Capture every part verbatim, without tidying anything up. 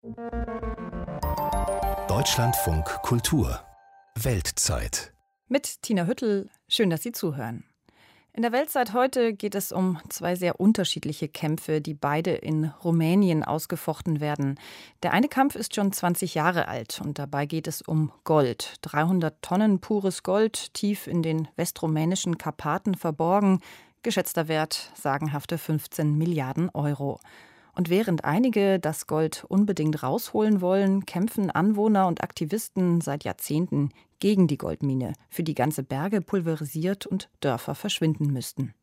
Deutschlandfunk Kultur Weltzeit. Mit Tina Hüttel, schön, dass Sie zuhören. In der Weltzeit heute geht es um zwei sehr unterschiedliche Kämpfe, die beide in Rumänien ausgefochten werden. Der eine Kampf ist schon zwanzig Jahre alt und dabei geht es um Gold. dreihundert Tonnen pures Gold, tief in den westrumänischen Karpaten verborgen. Geschätzter Wert sagenhafte fünfzehn Milliarden Euro. Und während einige das Gold unbedingt rausholen wollen, kämpfen Anwohner und Aktivisten seit Jahrzehnten gegen die Goldmine, für die ganze Berge pulverisiert und Dörfer verschwinden müssten.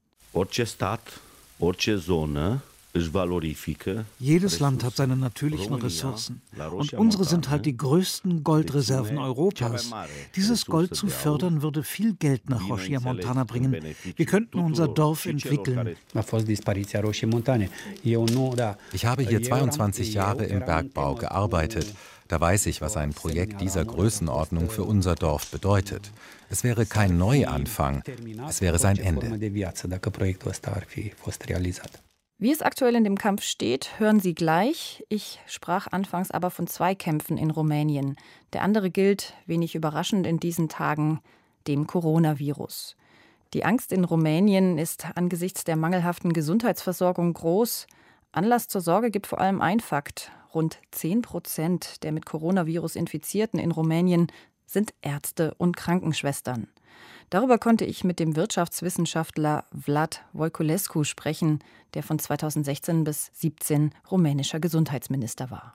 Jedes Land hat seine natürlichen Ressourcen. Und unsere sind halt die größten Goldreserven Europas. Dieses Gold zu fördern, würde viel Geld nach Roșia Montana bringen. Wir könnten unser Dorf entwickeln. Ich habe hier zweiundzwanzig Jahre im Bergbau gearbeitet. Da weiß ich, was ein Projekt dieser Größenordnung für unser Dorf bedeutet. Es wäre kein Neuanfang, es wäre sein Ende. Wie es aktuell in dem Kampf steht, hören Sie gleich. Ich sprach anfangs aber von zwei Kämpfen in Rumänien. Der andere gilt, wenig überraschend in diesen Tagen, dem Coronavirus. Die Angst in Rumänien ist angesichts der mangelhaften Gesundheitsversorgung groß. Anlass zur Sorge gibt vor allem ein Fakt. Rund zehn Prozent der mit Coronavirus Infizierten in Rumänien sind Ärzte und Krankenschwestern. Darüber konnte ich mit dem Wirtschaftswissenschaftler Vlad Voiculescu sprechen, der von zweitausendsechzehn bis zweitausendsiebzehn rumänischer Gesundheitsminister war.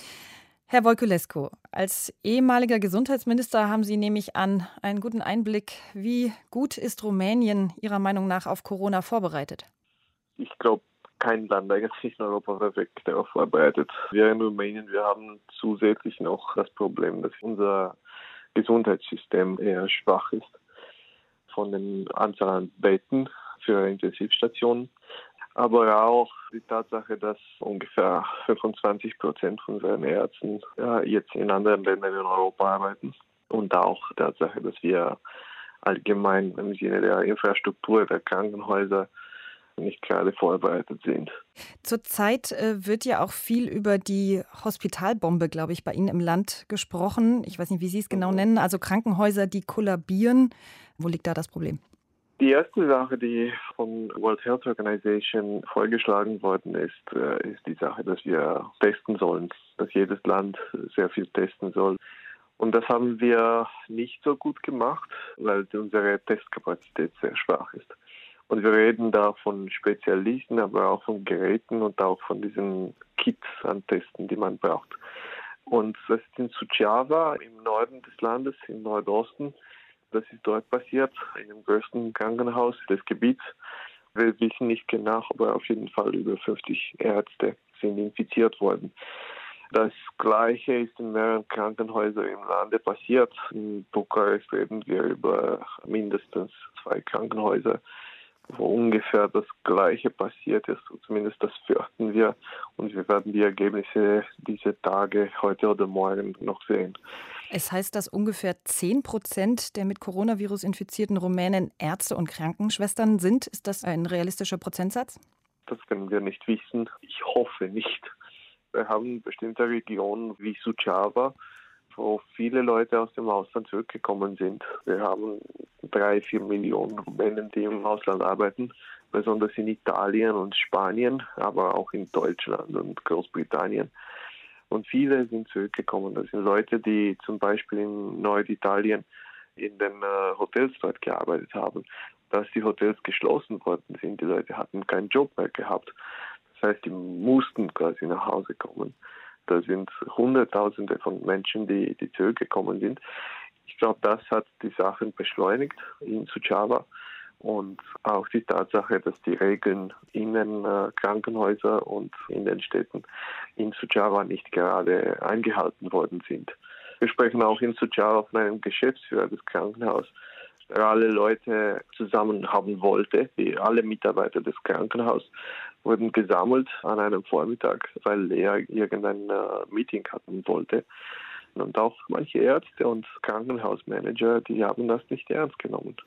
Herr Voiculescu, als ehemaliger Gesundheitsminister haben Sie, nehme ich an, einen guten Einblick. Wie gut ist Rumänien Ihrer Meinung nach auf Corona vorbereitet? Ich glaube, kein Land eigentlich in Europa perfekt darauf vorbereitet. Wir in Rumänien, wir haben zusätzlich noch das Problem, dass unser Gesundheitssystem eher schwach ist. Von den Anzahl an Betten für Intensivstationen, aber auch die Tatsache, dass ungefähr fünfundzwanzig Prozent von unseren Ärzten ja, jetzt in anderen Ländern in Europa arbeiten und auch die Tatsache, dass wir allgemein im Sinne der Infrastruktur der Krankenhäuser nicht gerade vorbereitet sind. Zurzeit äh, wird ja auch viel über die Hospitalbombe, glaube ich, bei Ihnen im Land gesprochen. Ich weiß nicht, wie Sie es genau nennen. Also Krankenhäuser, die kollabieren. Wo liegt da das Problem? Die erste Sache, die von World Health Organization vorgeschlagen worden ist, äh, ist die Sache, dass wir testen sollen, dass jedes Land sehr viel testen soll. Und das haben wir nicht so gut gemacht, weil unsere Testkapazität sehr schwach ist. Und wir reden da von Spezialisten, aber auch von Geräten und auch von diesen Kits an Testen, die man braucht. Und das ist in Suceava, im Norden des Landes, im Nordosten. Das ist dort passiert, in dem größten Krankenhaus des Gebiets. Wir wissen nicht genau, aber auf jeden Fall über fünfzig Ärzte sind infiziert worden. Das Gleiche ist in mehreren Krankenhäusern im Lande passiert. In Bukarest reden wir über mindestens zwei Krankenhäuser, wo ungefähr das Gleiche passiert ist. Zumindest das fürchten wir. Und wir werden die Ergebnisse dieser Tage, heute oder morgen, noch sehen. Es heißt, dass ungefähr zehn Prozent der mit Coronavirus infizierten Rumänen Ärzte und Krankenschwestern sind. Ist das ein realistischer Prozentsatz? Das können wir nicht wissen. Ich hoffe nicht. Wir haben bestimmte Regionen wie Suceava, wo viele Leute aus dem Ausland zurückgekommen sind. Wir haben drei, vier Millionen Rumänen, die im Ausland arbeiten, besonders in Italien und Spanien, aber auch in Deutschland und Großbritannien. Und viele sind zurückgekommen. Das sind Leute, die zum Beispiel in Norditalien in den äh, Hotels dort gearbeitet haben. Dass die Hotels geschlossen worden sind, die Leute hatten keinen Job mehr gehabt. Das heißt, die mussten quasi nach Hause kommen. Da sind Hunderttausende von Menschen, die, die zurückgekommen sind. Ich glaube, das hat die Sachen beschleunigt in Suceava. Und auch die Tatsache, dass die Regeln in den äh, Krankenhäusern und in den Städten in Suceava nicht gerade eingehalten worden sind. Wir sprechen auch in Suceava von einem Geschäftsführer des Krankenhauses, der alle Leute zusammen haben wollte. Die, alle Mitarbeiter des Krankenhauses wurden gesammelt an einem Vormittag, weil er irgendein äh, Meeting haben wollte. Und auch manche Ärzte und Krankenhausmanager, die haben das nicht ernst genommen.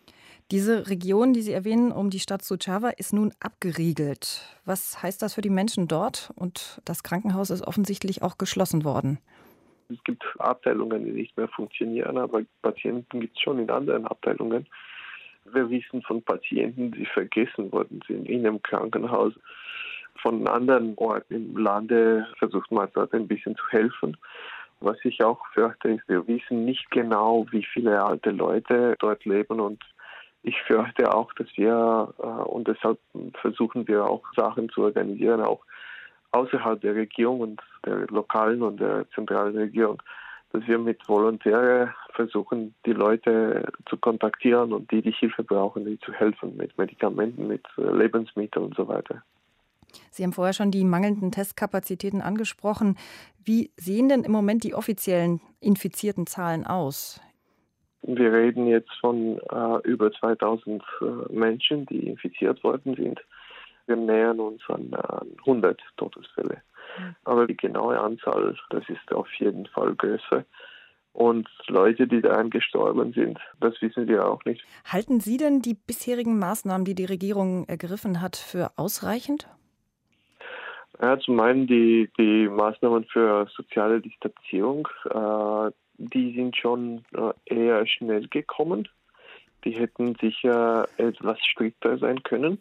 Diese Region, die Sie erwähnen, um die Stadt Suceava, ist nun abgeriegelt. Was heißt das für die Menschen dort? Und das Krankenhaus ist offensichtlich auch geschlossen worden. Es gibt Abteilungen, die nicht mehr funktionieren, aber Patienten gibt es schon in anderen Abteilungen. Wir wissen von Patienten, die vergessen worden sind in einem Krankenhaus. Von anderen Orten im Lande versucht man dort ein bisschen zu helfen. Was ich auch fürchte, ist, wir wissen nicht genau, wie viele alte Leute dort leben, und ich fürchte auch, dass wir, und deshalb versuchen wir auch Sachen zu organisieren, auch außerhalb der Regierung und der lokalen und der zentralen Regierung, dass wir mit Volontären versuchen, die Leute zu kontaktieren und die, die Hilfe brauchen, die zu helfen mit Medikamenten, mit Lebensmitteln und so weiter. Sie haben vorher schon die mangelnden Testkapazitäten angesprochen. Wie sehen denn im Moment die offiziellen infizierten Zahlen aus? Wir reden jetzt von äh, über zweitausend äh, Menschen, die infiziert worden sind. Wir nähern uns an äh, hundert Todesfälle. Mhm. Aber die genaue Anzahl, das ist auf jeden Fall größer. Und Leute, die daran gestorben sind, das wissen wir auch nicht. Halten Sie denn die bisherigen Maßnahmen, die die Regierung ergriffen hat, für ausreichend? Ja, zum einen die, die Maßnahmen für soziale Distanzierung, äh, die sind schon äh, eher schnell gekommen. Die hätten sicher etwas strikter sein können,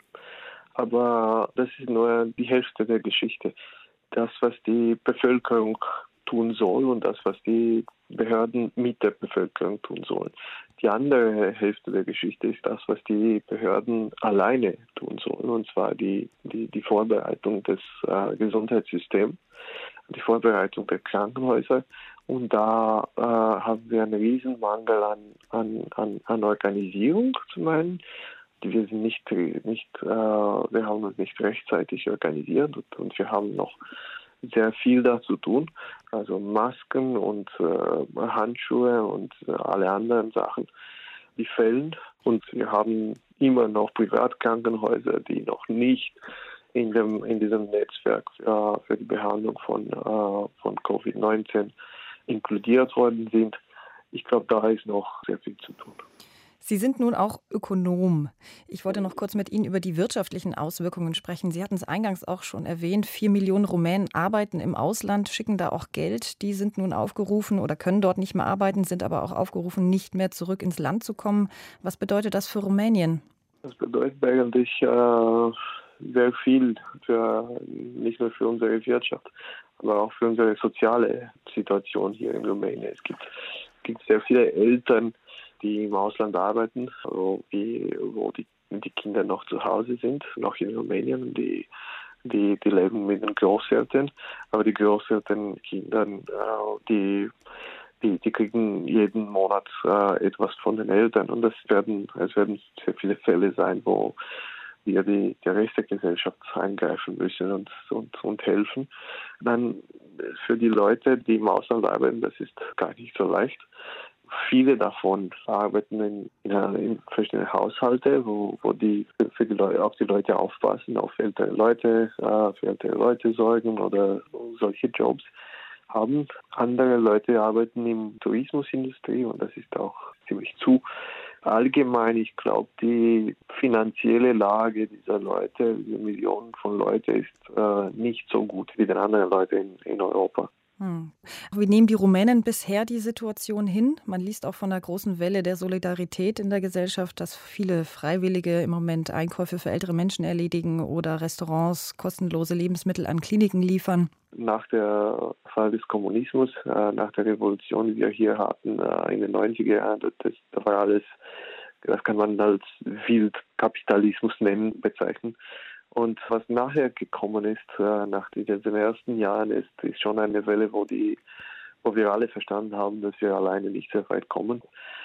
aber das ist nur die Hälfte der Geschichte. Das, was die Bevölkerung tun soll und das, was die Behörden mit der Bevölkerung tun sollen. Die andere Hälfte der Geschichte ist das, was die Behörden alleine tun sollen, und zwar die, die, die Vorbereitung des äh, Gesundheitssystems, die Vorbereitung der Krankenhäuser. Und da äh, haben wir einen Riesenmangel an, an, an, an Organisierung zum einen. Wir sind nicht, nicht äh, wir haben uns nicht rechtzeitig organisiert, und, und wir haben noch sehr viel da zu tun, also Masken und äh, Handschuhe und äh, alle anderen Sachen, die fehlen. Und wir haben immer noch Privatkrankenhäuser, die noch nicht in dem in diesem Netzwerk für, für die Behandlung von, äh, von Covid neunzehn inkludiert worden sind. Ich glaube, da ist noch sehr viel zu tun. Sie sind nun auch Ökonom. Ich wollte noch kurz mit Ihnen über die wirtschaftlichen Auswirkungen sprechen. Sie hatten es eingangs auch schon erwähnt, vier Millionen Rumänen arbeiten im Ausland, schicken da auch Geld. Die sind nun aufgerufen oder können dort nicht mehr arbeiten, sind aber auch aufgerufen, nicht mehr zurück ins Land zu kommen. Was bedeutet das für Rumänien? Das bedeutet eigentlich äh, sehr viel, für, nicht nur für unsere Wirtschaft, aber auch für unsere soziale Situation hier in Rumänien. Es gibt, gibt sehr viele Eltern, die im Ausland arbeiten, wo die, wo die, die Kinder noch zu Hause sind, noch in Rumänien. Die, die, die leben mit den Großeltern, aber die Großeltern, Kindern, äh, die, die, die kriegen jeden Monat äh, etwas von den Eltern. Und das werden, es werden sehr viele Fälle sein, wo wir die, der Rest der Gesellschaft eingreifen müssen und, und, und helfen. Dann für die Leute, die im Ausland arbeiten, das ist gar nicht so leicht. Viele davon arbeiten in, in, in verschiedenen Haushalten, wo, wo die für die Leute, auf die Leute aufpassen, auf ältere Leute, äh, für ältere Leute sorgen oder solche Jobs haben. Andere Leute arbeiten in Tourismusindustrie, und das ist auch ziemlich zu allgemein. Ich glaube, die finanzielle Lage dieser Leute, dieser Millionen von Leuten, ist äh, nicht so gut wie den anderen Leuten in, in Europa. Hm. Wie nehmen die Rumänen bisher die Situation hin? Man liest auch von einer großen Welle der Solidarität in der Gesellschaft, dass viele Freiwillige im Moment Einkäufe für ältere Menschen erledigen oder Restaurants kostenlose Lebensmittel an Kliniken liefern. Nach der Fall des Kommunismus, äh, nach der Revolution, die wir hier hatten äh, in den neunziger Jahren, das, das war alles, das kann man als Wildkapitalismus nennen, bezeichnen. Und was nachher gekommen ist, äh, nach diesen ersten Jahren, ist, ist schon eine Welle, wo, die, wo wir alle verstanden haben, dass wir alleine nicht sehr weit kommen.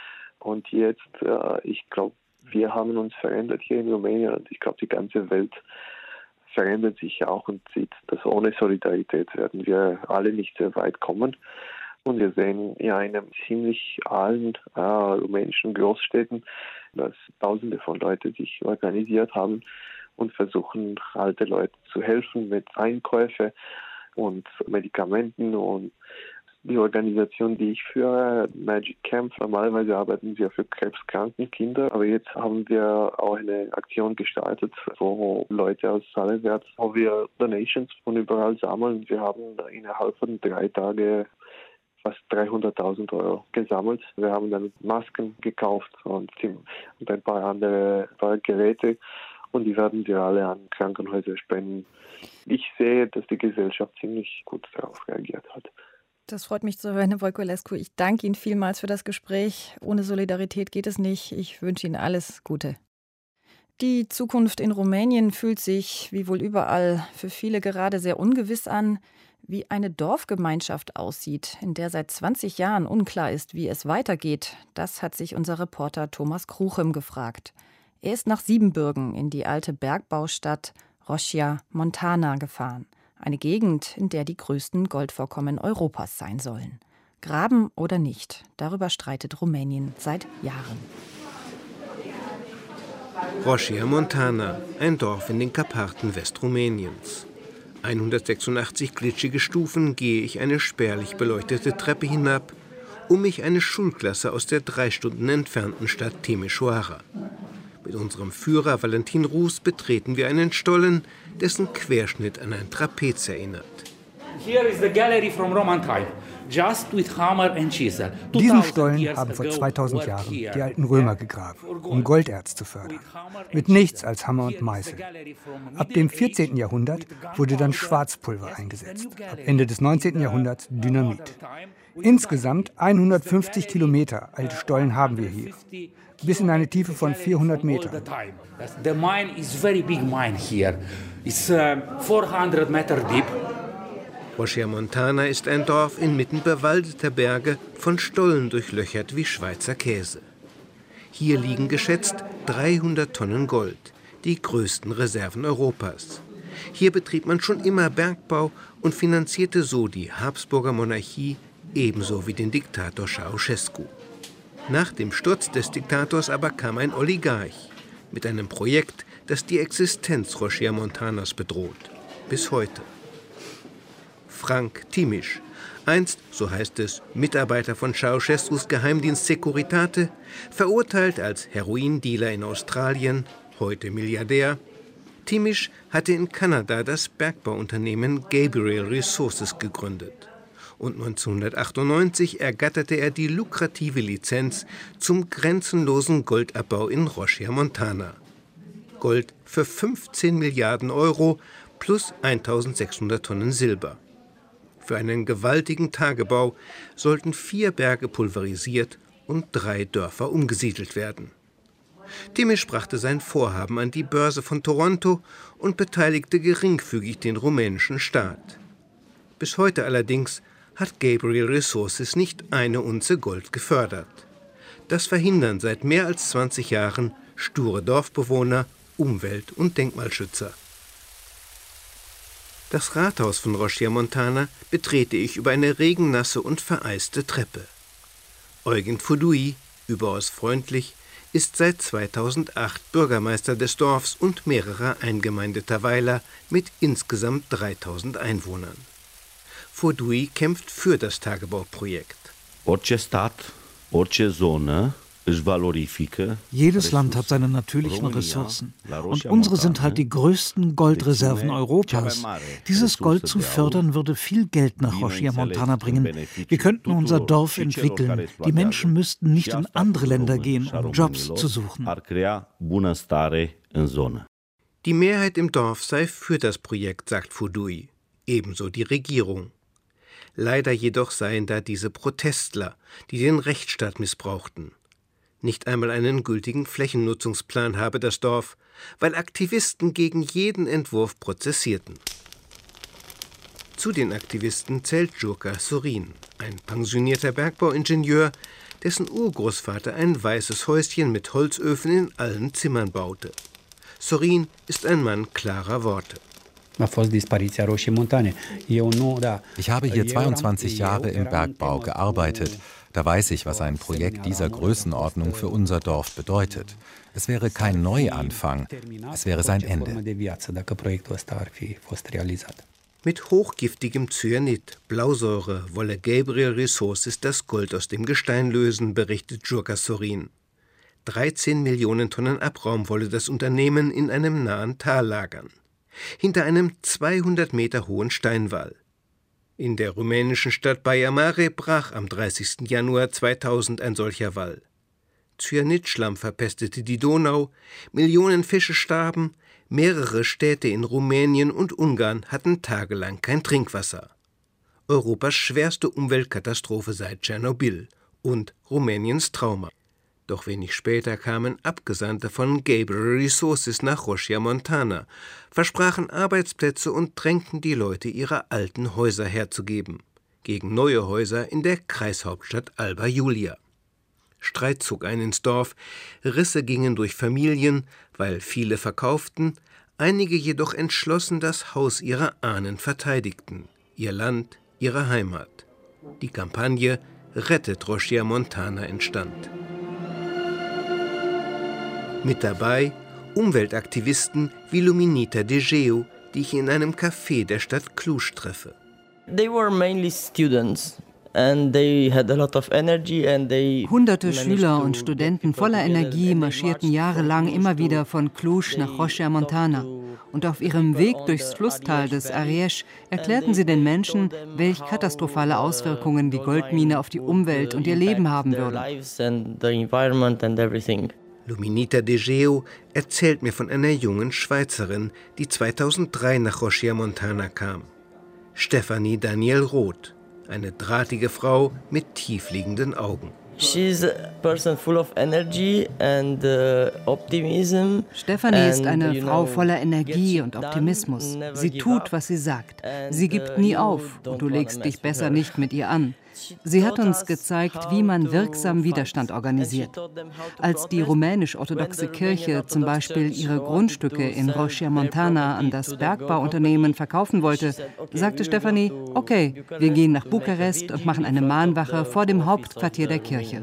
Und jetzt, äh, ich glaube, wir haben uns verändert hier in Rumänien, und ich glaube, die ganze Welt verändert sich auch und sieht, dass ohne Solidarität werden wir alle nicht sehr weit kommen. Und wir sehen ja in einem ziemlich allen äh, rumänischen Großstädten, dass Tausende von Leuten sich organisiert haben und versuchen, alte Leute zu helfen mit Einkäufen und Medikamenten. Und Die Organisation, die ich führe, Magic Camp, normalerweise arbeiten wir für krebskranken Kinder, aber jetzt haben wir auch eine Aktion gestartet, wo Leute aus Salewärts, wo wir Donations von überall sammeln. Wir haben innerhalb von drei Tagen fast dreihunderttausend Euro gesammelt. Wir haben dann Masken gekauft und, und ein paar andere ein paar Geräte und die werden wir alle an Krankenhäuser spenden. Ich sehe, dass die Gesellschaft ziemlich gut darauf reagiert hat. Das freut mich zu hören, Herr Voiculescu. Ich danke Ihnen vielmals für das Gespräch. Ohne Solidarität geht es nicht. Ich wünsche Ihnen alles Gute. Die Zukunft in Rumänien fühlt sich, wie wohl überall, für viele gerade sehr ungewiss an. Wie eine Dorfgemeinschaft aussieht, in der seit zwanzig Jahren unklar ist, wie es weitergeht, das hat sich unser Reporter Thomas Kruchem gefragt. Er ist nach Siebenbürgen in die alte Bergbaustadt Roșia Montana gefahren. Eine Gegend, in der die größten Goldvorkommen Europas sein sollen. Graben oder nicht, darüber streitet Rumänien seit Jahren. Roșia Montana, ein Dorf in den Karpaten Westrumäniens. hundertsechsundachtzig glitschige Stufen gehe ich eine spärlich beleuchtete Treppe hinab, um mich eine Schulklasse aus der drei Stunden entfernten Stadt Timișoara. Mit unserem Führer Valentin Rus betreten wir einen Stollen, dessen Querschnitt an ein Trapez erinnert. Here is the gallery from Roman time. Just with hammer and chisel. Diesen Stollen haben vor zweitausend Jahren die alten Römer gegraben, um Golderz zu fördern. Mit nichts als Hammer und Meißel. Ab dem vierzehnten Jahrhundert wurde dann Schwarzpulver eingesetzt. Ab Ende des neunzehnten Jahrhunderts Dynamit. Insgesamt hundertfünfzig Kilometer alte Stollen haben wir hier. Bis in eine Tiefe von vierhundert Metern. The mine is very big mine here. It's vierhundert Meter deep. Roșia Montana ist ein Dorf inmitten bewaldeter Berge, von Stollen durchlöchert wie Schweizer Käse. Hier liegen geschätzt dreihundert Tonnen Gold, die größten Reserven Europas. Hier betrieb man schon immer Bergbau und finanzierte so die Habsburger Monarchie ebenso wie den Diktator Ceausescu. Nach dem Sturz des Diktators aber kam ein Oligarch mit einem Projekt, das die Existenz Roșia Montanas bedroht. Bis heute. Frank Timiș, einst, so heißt es, Mitarbeiter von Ceausescus Geheimdienst Securitate, verurteilt als Heroindealer in Australien, heute Milliardär. Timiș hatte in Kanada das Bergbauunternehmen Gabriel Resources gegründet. Und neunzehnhundertachtundneunzig ergatterte er die lukrative Lizenz zum grenzenlosen Goldabbau in Roșia Montana. Gold für fünfzehn Milliarden Euro plus eintausendsechshundert Tonnen Silber. Für einen gewaltigen Tagebau sollten vier Berge pulverisiert und drei Dörfer umgesiedelt werden. Timiș brachte sein Vorhaben an die Börse von Toronto und beteiligte geringfügig den rumänischen Staat. Bis heute allerdings hat Gabriel Resources nicht eine Unze Gold gefördert. Das verhindern seit mehr als zwanzig Jahren sture Dorfbewohner, Umwelt- und Denkmalschützer. Das Rathaus von Roșia Montana betrete ich über eine regennasse und vereiste Treppe. Eugen Fudui, überaus freundlich, ist seit zweitausendacht Bürgermeister des Dorfs und mehrerer eingemeindeter Weiler mit insgesamt dreitausend Einwohnern. Fudui kämpft für das Tagebauprojekt. Orice stat, orice zonă Jedes Land hat seine natürlichen Ressourcen. Und unsere sind halt die größten Goldreserven Europas. Dieses Gold zu fördern, würde viel Geld nach Roșia Montana bringen. Wir könnten unser Dorf entwickeln. Die Menschen müssten nicht in andere Länder gehen, um Jobs zu suchen. Die Mehrheit im Dorf sei für das Projekt, sagt Fudui. Ebenso die Regierung. Leider jedoch seien da diese Protestler, die den Rechtsstaat missbrauchten. Nicht einmal einen gültigen Flächennutzungsplan habe das Dorf, weil Aktivisten gegen jeden Entwurf prozessierten. Zu den Aktivisten zählt Jurka Sorin, ein pensionierter Bergbauingenieur, dessen Urgroßvater ein weißes Häuschen mit Holzöfen in allen Zimmern baute. Sorin ist ein Mann klarer Worte. Ich habe hier zweiundzwanzig Jahre im Bergbau gearbeitet. Da weiß ich, was ein Projekt dieser Größenordnung für unser Dorf bedeutet. Es wäre kein Neuanfang, es wäre sein Ende. Mit hochgiftigem Cyanid, Blausäure, wolle Gabriel Resources das Gold aus dem Gestein lösen, berichtet Jurka Sorin. dreizehn Millionen Tonnen Abraum wolle das Unternehmen in einem nahen Tal lagern. Hinter einem zweihundert Meter hohen Steinwall. In der rumänischen Stadt Baia Mare brach am dreißigsten Januar zweitausend ein solcher Wall. Cyanidschlamm verpestete die Donau, Millionen Fische starben, mehrere Städte in Rumänien und Ungarn hatten tagelang kein Trinkwasser. Europas schwerste Umweltkatastrophe seit Tschernobyl und Rumäniens Trauma. Doch wenig später kamen Abgesandte von Gabriel Resources nach Roșia Montana, versprachen Arbeitsplätze und drängten die Leute, ihre alten Häuser herzugeben, gegen neue Häuser in der Kreishauptstadt Alba Iulia. Streit zog ein ins Dorf, Risse gingen durch Familien, weil viele verkauften, einige jedoch entschlossen das Haus ihrer Ahnen verteidigten, ihr Land, ihre Heimat. Die Kampagne Rettet Roșia Montana entstand. Mit dabei Umweltaktivisten wie Luminita Degeu, die ich in einem Café der Stadt Cluj treffe. They were mainly students. Hunderte Schüler und Studenten voller Energie marschierten jahrelang immer wieder von Cluj nach Roșia Montana. Und auf ihrem Weg durchs Flusstal des Arieș erklärten sie den Menschen, welch katastrophale Auswirkungen die Goldmine auf die Umwelt und ihr Leben haben würde. Luminita Degeu erzählt mir von einer jungen Schweizerin, die zweitausenddrei nach Roșia Montana kam. Stefanie Daniel Roth, eine drahtige Frau mit tiefliegenden Augen. She's a person full of energy and uh, optimism. Stefanie ist eine Frau voller Energie und Optimismus. Sie tut, was sie sagt. Sie gibt nie auf und du legst dich besser nicht mit ihr an. Sie hat uns gezeigt, wie man wirksam Widerstand organisiert. Als die rumänisch-orthodoxe Kirche zum Beispiel ihre Grundstücke in Roșia Montana an das Bergbauunternehmen verkaufen wollte, sagte Stefanie, okay, wir gehen nach Bukarest und machen eine Mahnwache vor dem Hauptquartier der Kirche.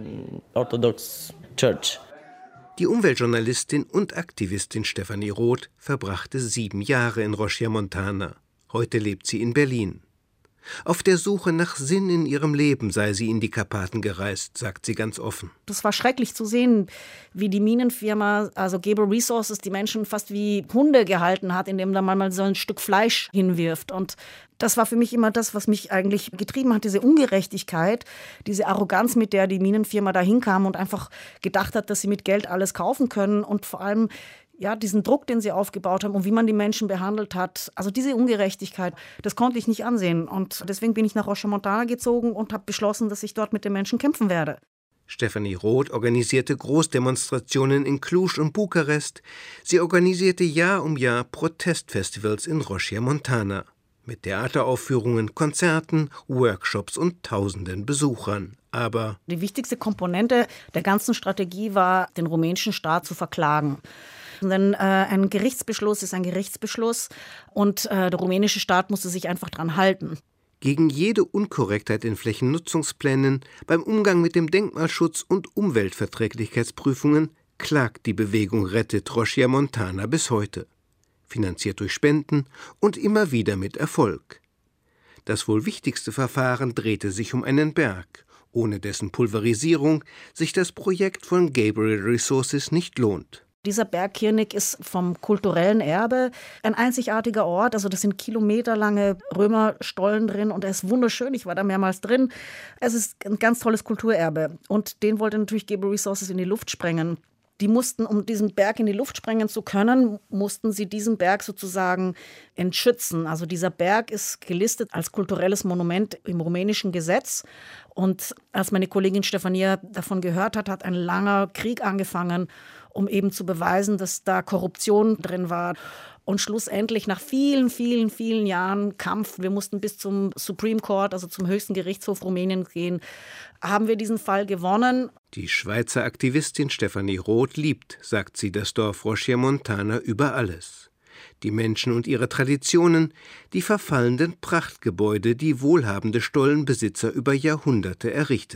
Die Umweltjournalistin und Aktivistin Stefanie Roth verbrachte sieben Jahre in Roșia Montana. Heute lebt sie in Berlin. Auf der Suche nach Sinn in ihrem Leben sei sie in die Karpaten gereist, sagt sie ganz offen. Das war schrecklich zu sehen, wie die Minenfirma, also Gabriel Resources, die Menschen fast wie Hunde gehalten hat, indem da mal so ein Stück Fleisch hinwirft. Und das war für mich immer das, was mich eigentlich getrieben hat, diese Ungerechtigkeit, diese Arroganz, mit der die Minenfirma da hinkam und einfach gedacht hat, dass sie mit Geld alles kaufen können und vor allem ja, diesen Druck, den sie aufgebaut haben und wie man die Menschen behandelt hat, also diese Ungerechtigkeit, das konnte ich nicht ansehen. Und deswegen bin ich nach Roșia Montana gezogen und habe beschlossen, dass ich dort mit den Menschen kämpfen werde. Stefanie Roth organisierte Großdemonstrationen in Cluj und Bukarest. Sie organisierte Jahr um Jahr Protestfestivals in Roșia Montana. Mit Theateraufführungen, Konzerten, Workshops und tausenden Besuchern. Aber die wichtigste Komponente der ganzen Strategie war, den rumänischen Staat zu verklagen. Denn äh, ein Gerichtsbeschluss ist ein Gerichtsbeschluss und äh, der rumänische Staat musste sich einfach dran halten. Gegen jede Unkorrektheit in Flächennutzungsplänen, beim Umgang mit dem Denkmalschutz und Umweltverträglichkeitsprüfungen klagt die Bewegung Rettet Roșia Montana bis heute. Finanziert durch Spenden und immer wieder mit Erfolg. Das wohl wichtigste Verfahren drehte sich um einen Berg, ohne dessen Pulverisierung sich das Projekt von Gabriel Resources nicht lohnt. Dieser Berg Kirnik ist vom kulturellen Erbe ein einzigartiger Ort. Also das sind kilometerlange Römerstollen drin und er ist wunderschön. Ich war da mehrmals drin. Es ist ein ganz tolles Kulturerbe. Und den wollte natürlich Gabriel Resources in die Luft sprengen. Die mussten, um diesen Berg in die Luft sprengen zu können, mussten sie diesen Berg sozusagen entschützen. Also dieser Berg ist gelistet als kulturelles Monument im rumänischen Gesetz. Und als meine Kollegin Stefania davon gehört hat, hat ein langer Krieg angefangen, um eben zu beweisen, dass da Korruption drin war. Und schlussendlich nach vielen, vielen, vielen Jahren Kampf, wir mussten bis zum Supreme Court, also zum höchsten Gerichtshof Rumäniens gehen, haben wir diesen Fall gewonnen. Die Schweizer Aktivistin Stefanie Roth liebt, sagt sie, das Dorf Roșia Montana über alles. Die Menschen und ihre Traditionen, die verfallenden Prachtgebäude, die wohlhabende Stollenbesitzer über Jahrhunderte errichteten.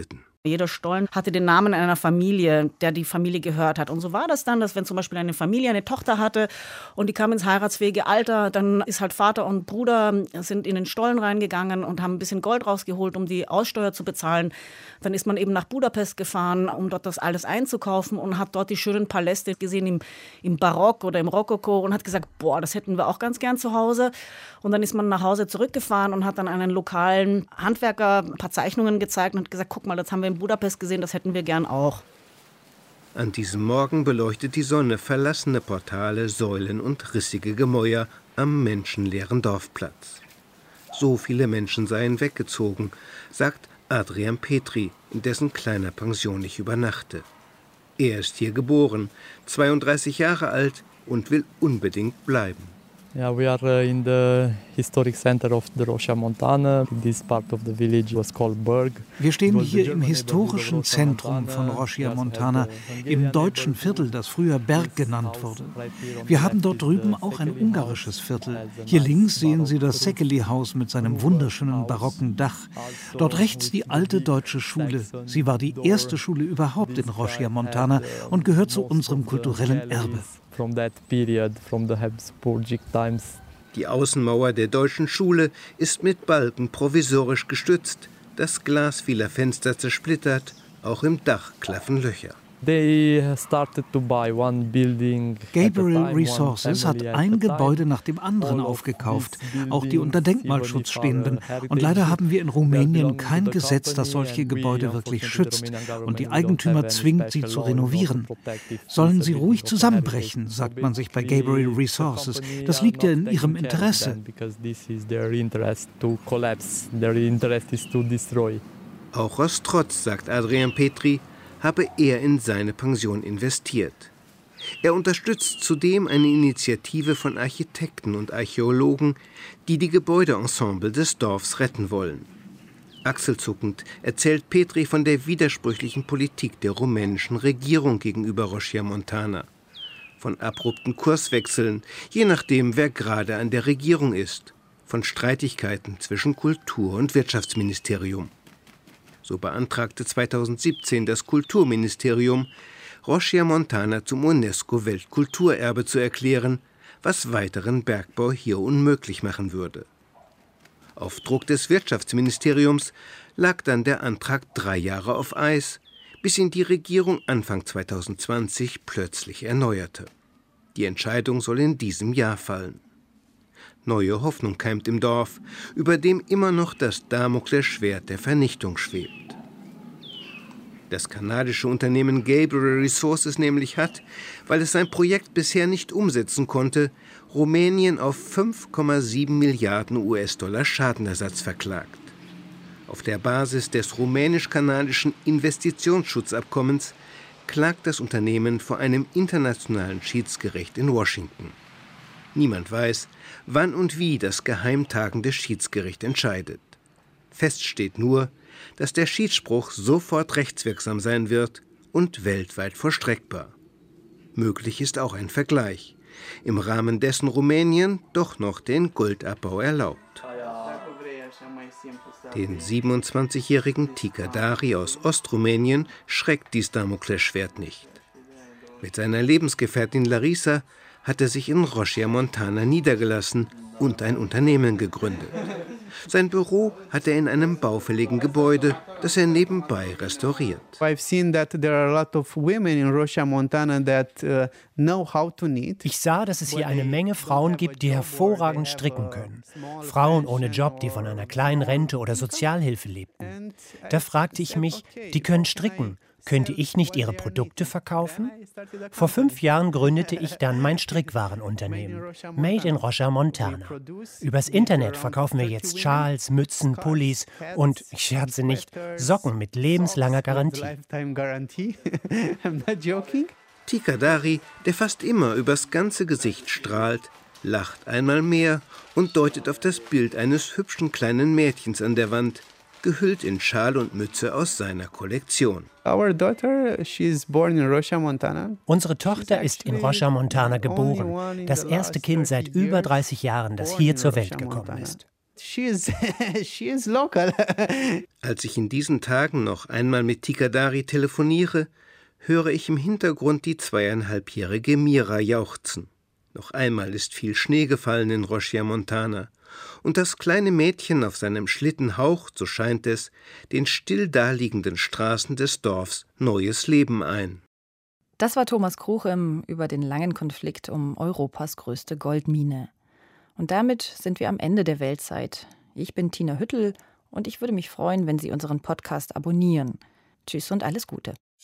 Jeder Stollen hatte den Namen einer Familie, der die Familie gehört hat. Und so war das dann, dass wenn zum Beispiel eine Familie eine Tochter hatte und die kam ins heiratsfähige Alter, dann ist halt Vater und Bruder sind in den Stollen reingegangen und haben ein bisschen Gold rausgeholt, um die Aussteuer zu bezahlen. Dann ist man eben nach Budapest gefahren, um dort das alles einzukaufen und hat dort die schönen Paläste gesehen im, im Barock oder im Rokoko und hat gesagt, boah, das hätten wir auch ganz gern zu Hause. Und dann ist man nach Hause zurückgefahren und hat dann einen lokalen Handwerker ein paar Zeichnungen gezeigt und hat gesagt, guck mal, das haben wir in Budapest gesehen, das hätten wir gern auch. An diesem Morgen beleuchtet die Sonne verlassene Portale, Säulen und rissige Gemäuer am menschenleeren Dorfplatz. So viele Menschen seien weggezogen, sagt Adrian Petri, in dessen kleiner Pension ich übernachte. Er ist hier geboren, zweiunddreißig Jahre alt und will unbedingt bleiben. Yeah, we are in the historic center of the Roșia Montana. This part of the village was called Berg. Wir stehen hier im historischen Zentrum von Roșia Montana, im deutschen Viertel, das früher Berg genannt wurde. Wir haben dort drüben auch ein ungarisches Viertel. Hier links sehen Sie das Szekely-Haus mit seinem wunderschönen barocken Dach. Dort rechts die alte deutsche Schule. Sie war die erste Schule überhaupt in Roșia Montana und gehört zu unserem kulturellen Erbe. From that period, from the Habsburgic times. Die Außenmauer der deutschen Schule ist mit Balken provisorisch gestützt. Das Glas vieler Fenster zersplittert, auch im Dach klaffen Löcher. They started to buy one building. Gabriel Resources hat ein Gebäude nach dem anderen aufgekauft, auch die unter Denkmalschutz stehenden. Und leider haben wir in Rumänien kein Gesetz, das solche Gebäude wirklich schützt und die Eigentümer zwingt, sie zu renovieren. Sollen sie ruhig zusammenbrechen, sagt man sich bei Gabriel Resources. Das liegt ja in ihrem Interesse. Auch aus Trotz, sagt Adrian Petri, habe er in seine Pension investiert. Er unterstützt zudem eine Initiative von Architekten und Archäologen, die die Gebäudeensemble des Dorfs retten wollen. Achselzuckend erzählt Petri von der widersprüchlichen Politik der rumänischen Regierung gegenüber Roșia Montana. Von abrupten Kurswechseln, je nachdem, wer gerade an der Regierung ist. Von Streitigkeiten zwischen Kultur- und Wirtschaftsministerium. So beantragte zweitausendsiebzehn das Kulturministerium, Roșia Montana zum UNESCO-Weltkulturerbe zu erklären, was weiteren Bergbau hier unmöglich machen würde. Auf Druck des Wirtschaftsministeriums lag dann der Antrag drei Jahre auf Eis, bis ihn die Regierung Anfang zweitausendzwanzig plötzlich erneuerte. Die Entscheidung soll in diesem Jahr fallen. Neue Hoffnung keimt im Dorf, über dem immer noch das Damoklesschwert der Vernichtung schwebt. Das kanadische Unternehmen Gabriel Resources nämlich hat, weil es sein Projekt bisher nicht umsetzen konnte, Rumänien auf fünf Komma sieben Milliarden U S-Dollar Schadenersatz verklagt. Auf der Basis des rumänisch-kanadischen Investitionsschutzabkommens klagt das Unternehmen vor einem internationalen Schiedsgericht in Washington. Niemand weiß, wann und wie das geheimtagende Schiedsgericht entscheidet. Fest steht nur, dass der Schiedsspruch sofort rechtswirksam sein wird und weltweit vollstreckbar. Möglich ist auch ein Vergleich, im Rahmen dessen Rumänien doch noch den Goldabbau erlaubt. Den siebenundzwanzigjährigen Tika Dari aus Ostrumänien schreckt dies Damoklesschwert nicht. Mit seiner Lebensgefährtin Larisa hat er sich in Roșia Montana niedergelassen und ein Unternehmen gegründet. Sein Büro hat er in einem baufälligen Gebäude, das er nebenbei restauriert. Ich sah, dass es hier eine Menge Frauen gibt, die hervorragend stricken können. Frauen ohne Job, die von einer kleinen Rente oder Sozialhilfe lebten. Da fragte ich mich, die können stricken. Könnte ich nicht ihre Produkte verkaufen? Vor fünf Jahren gründete ich dann mein Strickwarenunternehmen, Made in Roșia Montana. Übers Internet verkaufen wir jetzt Schals, Mützen, Pullis und, ich scherze nicht, Socken mit lebenslanger Garantie. Tika Dari, der fast immer übers ganze Gesicht strahlt, lacht einmal mehr und deutet auf das Bild eines hübschen kleinen Mädchens an der Wand, gehüllt in Schal und Mütze aus seiner Kollektion. Unsere Tochter ist in Roșia Montana geboren, das erste Kind seit über dreißig Jahren, das hier zur Welt gekommen ist. She is, she is local. Als ich in diesen Tagen noch einmal mit Tikadari telefoniere, höre ich im Hintergrund die zweieinhalbjährige Mira jauchzen. Noch einmal ist viel Schnee gefallen in Rosia-Montana. Und das kleine Mädchen auf seinem Schlitten haucht, so scheint es, den still daliegenden Straßen des Dorfs neues Leben ein. Das war Thomas Kruchem über den langen Konflikt um Europas größte Goldmine. Und damit sind wir am Ende der Weltzeit. Ich bin Tina Hüttel und ich würde mich freuen, wenn Sie unseren Podcast abonnieren. Tschüss und alles Gute.